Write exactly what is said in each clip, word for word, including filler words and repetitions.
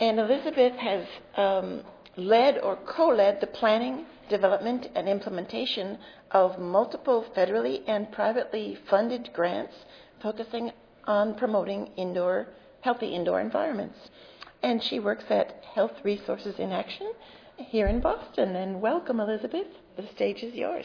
And Elizabeth has um, led or co-led the planning, development, and implementation of multiple federally and privately funded grants focusing on promoting indoor, healthy indoor environments. And she works at Health Resources in Action here in Boston. And welcome, Elizabeth. The stage is yours.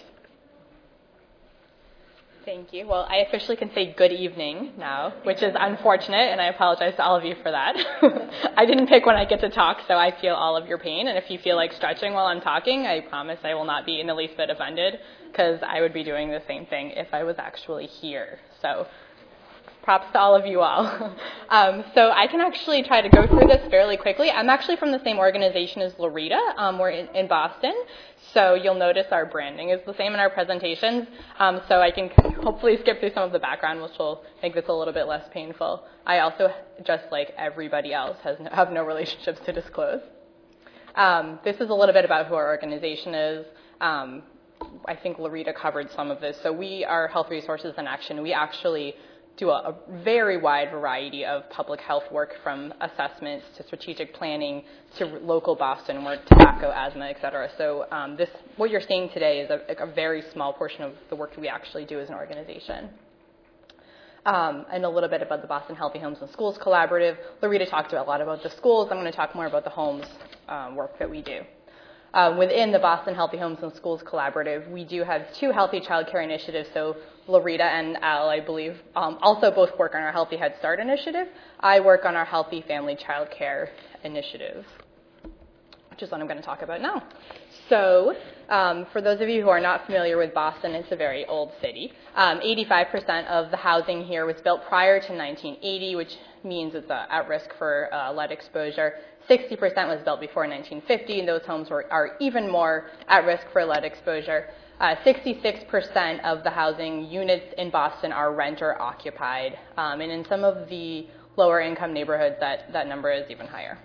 Thank you. Well, I officially can say good evening now, which is unfortunate, and I apologize to all of you for that. I didn't pick when I get to talk, so I feel all of your pain. And if you feel like stretching while I'm talking, I promise I will not be in the least bit offended, because I would be doing the same thing if I was actually here. So props to all of you all. um, so I can actually try to go through this fairly quickly. I'm actually from the same organization as Loretta. Um, we're in, in Boston. So you'll notice our branding is the same in our presentations. Um, so I can hopefully skip through some of the background, which will make this a little bit less painful. I also, just like everybody else, has no, have no relationships to disclose. Um, this is a little bit about who our organization is. Um, I think Loretta covered some of this. So we are Health Resources in Action. We actually do a, a very wide variety of public health work, from assessments to strategic planning to local Boston work, tobacco, asthma, et cetera. So um, this, what you're seeing today is a, a very small portion of the work that we actually do as an organization. Um, and a little bit about the Boston Healthy Homes and Schools Collaborative. Loretta talked a lot about the schools. I'm going to talk more about the homes um, work that we do. Uh, within the Boston Healthy Homes and Schools Collaborative, we do have two healthy childcare initiatives. So Loretta and Al, I believe, um, also both work on our Healthy Head Start initiative. I work on our Healthy Family Childcare initiative, which is what I'm going to talk about now. So um, for those of you who are not familiar with Boston, it's a very old city. Um, eighty-five percent of the housing here was built prior to nineteen eighty, which means it's uh, at risk for uh, lead exposure. sixty percent was built before nineteen fifty, and those homes were, are even more at risk for lead exposure. Uh, sixty-six percent of the housing units in Boston are renter occupied, um, and in some of the lower income neighborhoods, that, that number is even higher.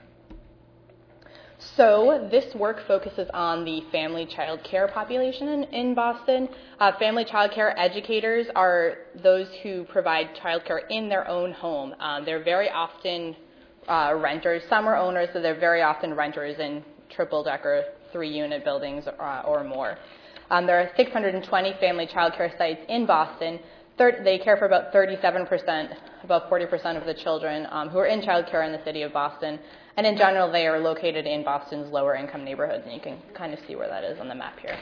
So this work focuses on the family child care population in, in Boston. Uh, family child care educators are those who provide child care in their own home. Um, they're very often uh, renters. Some are owners, so they're very often renters in triple-decker, three-unit buildings uh, or more. Um, there are six hundred twenty family child care sites in Boston. Third, they care for about thirty-seven percent, about forty percent of the children um, who are in child care in the city of Boston. And in general, they are located in Boston's lower income neighborhoods, and you can kind of see where that is on the map here.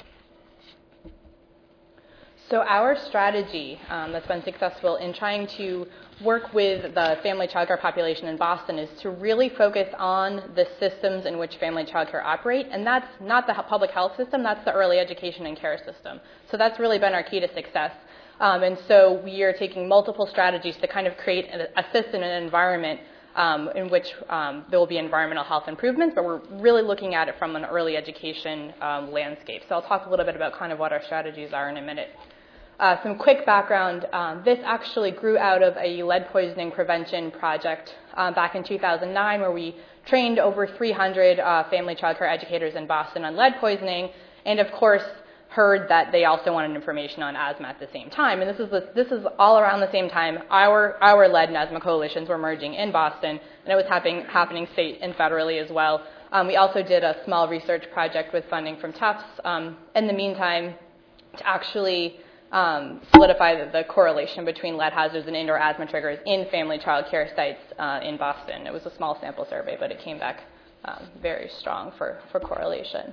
So our strategy um, that's been successful in trying to work with the family child care population in Boston is to really focus on the systems in which family child care operate, and that's not the public health system, that's the early education and care system. So that's really been our key to success. Um, and so we are taking multiple strategies to kind of create a, a system and an environment Um, in which um, there will be environmental health improvements, but we're really looking at it from an early education um, landscape. So I'll talk a little bit about kind of what our strategies are in a minute. Uh, some quick background. Um, this actually grew out of a lead poisoning prevention project um, back in two thousand nine, where we trained over three hundred uh, family child care educators in Boston on lead poisoning, and of course heard that they also wanted information on asthma at the same time. And this is the, this is all around the same time our our lead and asthma coalitions were merging in Boston, and it was happening happening state and federally as well. Um, we also did a small research project with funding from Tufts um, in the meantime to actually um, solidify the, the correlation between lead hazards and indoor asthma triggers in family child care sites uh, in Boston. It was a small sample survey, but it came back um, very strong for, for correlation.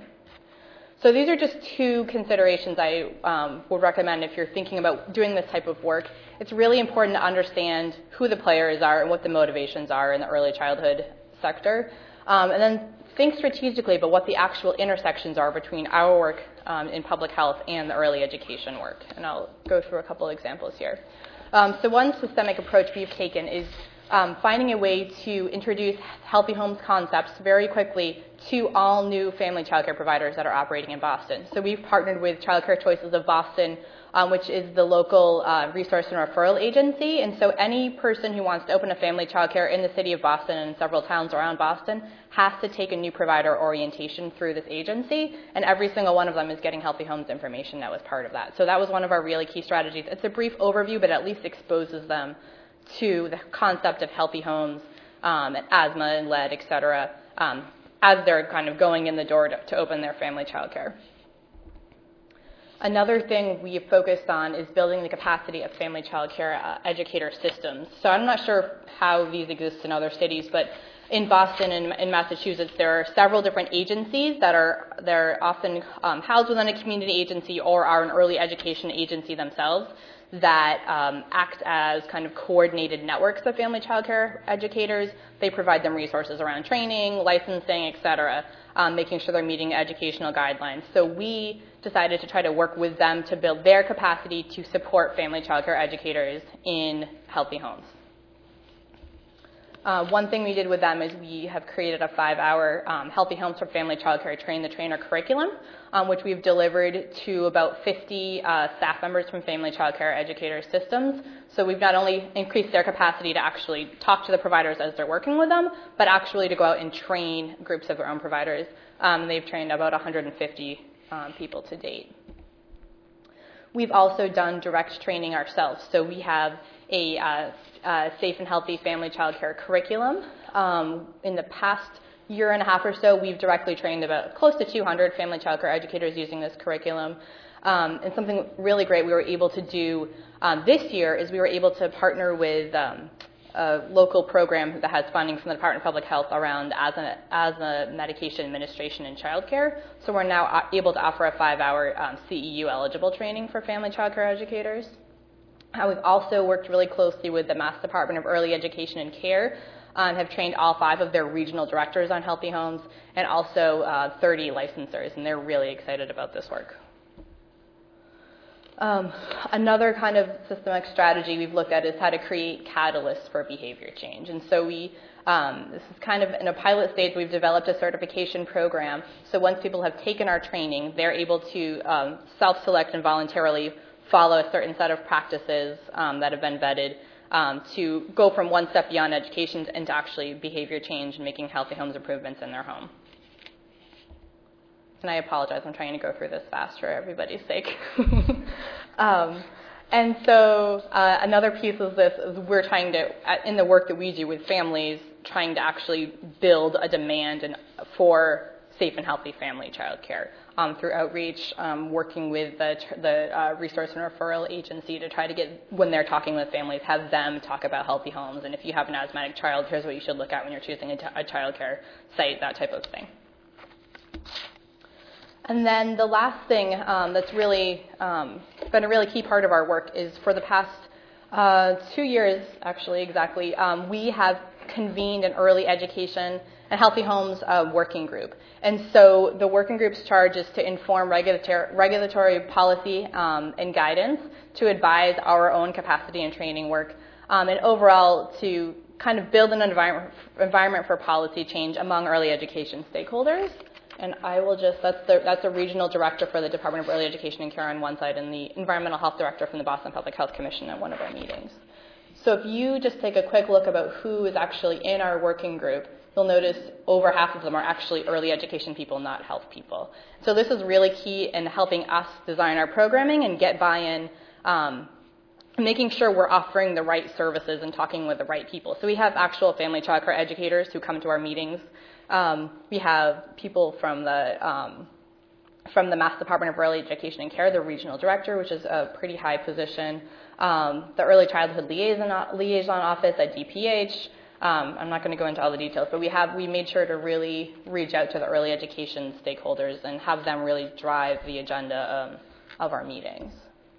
So these are just two considerations I um, would recommend if you're thinking about doing this type of work. It's really important to understand who the players are and what the motivations are in the early childhood sector. Um, and then think strategically about what the actual intersections are between our work um, in public health and the early education work. And I'll go through a couple examples here. Um, so one systemic approach we've taken is Um, finding a way to introduce healthy homes concepts very quickly to all new family childcare providers that are operating in Boston. So we've partnered with Childcare Choices of Boston, um, which is the local uh, resource and referral agency. And so any person who wants to open a family childcare in the city of Boston and several towns around Boston has to take a new provider orientation through this agency, and every single one of them is getting Healthy Homes information that was part of that. So that was one of our really key strategies. It's a brief overview, but at least exposes them to the concept of healthy homes um, and asthma and lead, et cetera, um, as they're kind of going in the door to, to open their family childcare. Another thing we have focused on is building the capacity of family childcare uh, educator systems. So I'm not sure how these exist in other cities, but in Boston and in Massachusetts, there are several different agencies that are they're often um, housed within a community agency or are an early education agency themselves that um, act as kind of coordinated networks of family childcare educators. They provide them resources around training, licensing, et cetera, um, making sure they're meeting educational guidelines. So we decided to try to work with them to build their capacity to support family childcare educators in healthy homes. Uh, one thing we did with them is we have created a five-hour um, Healthy Homes for Family Childcare Train the Trainer curriculum, um, which we've delivered to about fifty uh, staff members from Family Childcare Educator Systems. So we've not only increased their capacity to actually talk to the providers as they're working with them, but actually to go out and train groups of their own providers. Um, they've trained about one hundred fifty um, people to date. We've also done direct training ourselves. So we have a uh, uh, safe and healthy family child care curriculum. Um, in the past year and a half or so, we've directly trained about close to two hundred family child care educators using this curriculum. Um, and something really great we were able to do um, this year is we were able to partner with um, a local program that has funding from the Department of Public Health around asthma, asthma medication administration in childcare. So we're now able to offer a five-hour um, C E U-eligible training for family child care educators. Uh, we've also worked really closely with the Mass Department of Early Education and Care and have trained all five of their regional directors on healthy homes and also uh, thirty licensors, and they're really excited about this work. Um, another kind of systemic strategy we've looked at is how to create catalysts for behavior change. And so we, um, this is kind of in a pilot stage, we've developed a certification program. So once people have taken our training, they're able to um, self-select and voluntarily follow a certain set of practices um, that have been vetted um, to go from one step beyond education into actually behavior change and making healthy homes improvements in their home. And I apologize, I'm trying to go through this fast for everybody's sake. um, and so uh, another piece of this is we're trying to, in the work that we do with families, trying to actually build a demand and, for safe and healthy family child care um, through outreach, um, working with the, the uh, resource and referral agency to try to get, when they're talking with families, have them talk about healthy homes. And if you have an asthmatic child, here's what you should look at when you're choosing a, t- a child care site, that type of thing. And then the last thing um, that's really um, been a really key part of our work is for the past uh, two years, actually, exactly, um, we have convened an early education and healthy homes uh, working group. And so the working group's charge is to inform regulatory, regulatory policy um, and guidance, to advise our own capacity and training work, um, and overall to kind of build an environment, environment for policy change among early education stakeholders. And I will just, that's, the, that's a regional director for the Department of Early Education and Care on one side and the environmental health director from the Boston Public Health Commission at one of our meetings. So if you just take a quick look about who is actually in our working group, you'll notice over half of them are actually early education people, not health people. So this is really key in helping us design our programming and get buy-in, um, making sure we're offering the right services and talking with the right people. So we have actual family child care educators who come to our meetings. Um, we have people from the um, from the Mass Department of Early Education and Care, the regional director, which is a pretty high position, um, the Early Childhood Liaison, Liaison Office at D P H. Um, I'm not going to go into all the details, but we have we made sure to really reach out to the early education stakeholders and have them really drive the agenda um, of our meetings.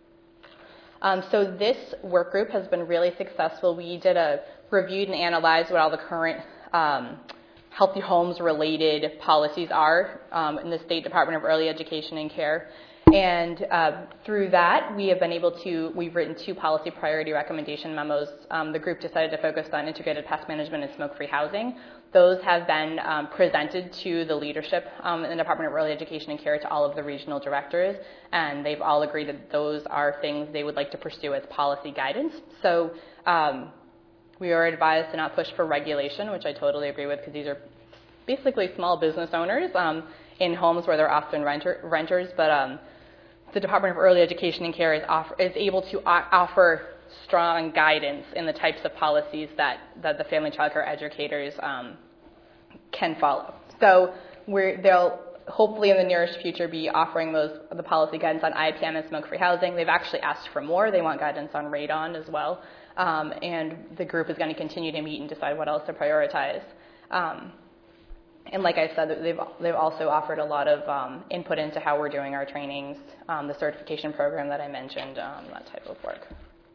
Um, so this work group has been really successful. We did a reviewed and analyzed what all the current um, healthy homes related policies are um, in the State Department of Early Education and Care. And uh, through that, we have been able to, we've written two policy priority recommendation memos. Um, the group decided to focus on integrated pest management and smoke-free housing. Those have been um, presented to the leadership um, in the Department of Early Education and Care, to all of the regional directors, and they've all agreed that those are things they would like to pursue as policy guidance. So um, we are advised to not push for regulation, which I totally agree with, because these are basically small business owners um, in homes where they're often renter, renters, but um, the Department of Early Education and Care is, offer, is able to offer strong guidance in the types of policies that, that the family child care educators um, can follow. So we're, they'll hopefully in the nearest future be offering those the policy guidance on I P M and smoke-free housing. They've actually asked for more. They want guidance on radon as well. Um, and the group is going to continue to meet and decide what else to prioritize. Um, and like I said, they've, they've also offered a lot of um, input into how we're doing our trainings, um, the certification program that I mentioned, um, that type of work.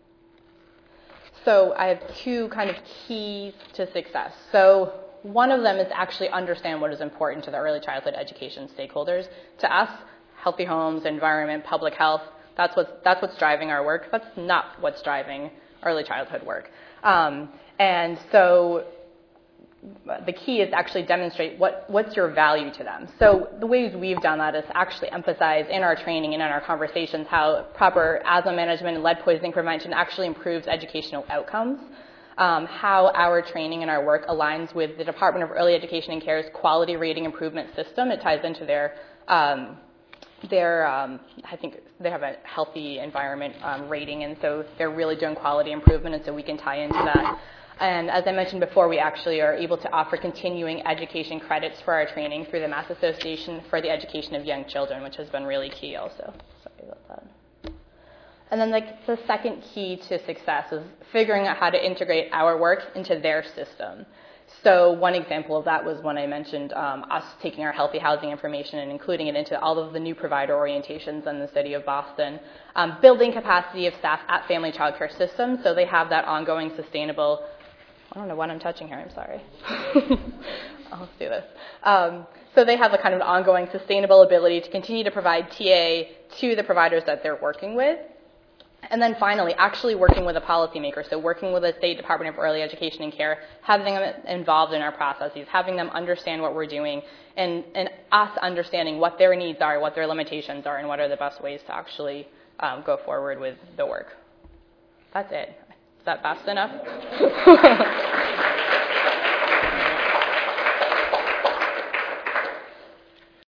So I have two kind of keys to success. So one of them is to actually understand what is important to the early childhood education stakeholders. To us, healthy homes, environment, public health, that's what's, that's what's driving our work. That's not what's driving early childhood work. Um, and so the key is to actually demonstrate what, what's your value to them. So the ways we've done that is to actually emphasize in our training and in our conversations how proper asthma management and lead poisoning prevention actually improves educational outcomes, um, how our training and our work aligns with the Department of Early Education and Care's quality rating improvement system. It ties into their, um, their um, I think they have a healthy environment um, rating, and so they're really doing quality improvement, and so we can tie into that. And as I mentioned before, we actually are able to offer continuing education credits for our training through the Mass Association for the Education of Young Children, which has been really key also. Sorry about that. And then the, the second key to success is figuring out how to integrate our work into their system. So one example of that was when I mentioned um, us taking our healthy housing information and including it into all of the new provider orientations in the city of Boston, um, building capacity of staff at family child care systems so they have that ongoing sustainable, I don't know what I'm touching here, I'm sorry. I'll do this. Um, so they have a kind of ongoing sustainable ability to continue to provide T A to the providers that they're working with. And then finally, actually working with a policymaker, so working with the State Department of Early Education and Care, having them involved in our processes, having them understand what we're doing, and, and us understanding what their needs are, what their limitations are, and what are the best ways to actually um, go forward with the work. That's it. Is that fast enough?